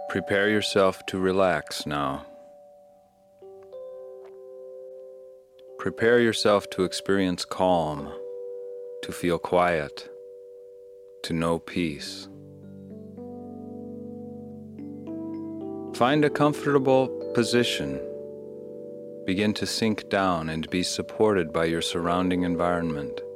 Prepare yourself to relax now. Prepare yourself to experience calm, to feel quiet, to know peace. Find a comfortable position. Begin to sink down and be supported by your surrounding environment.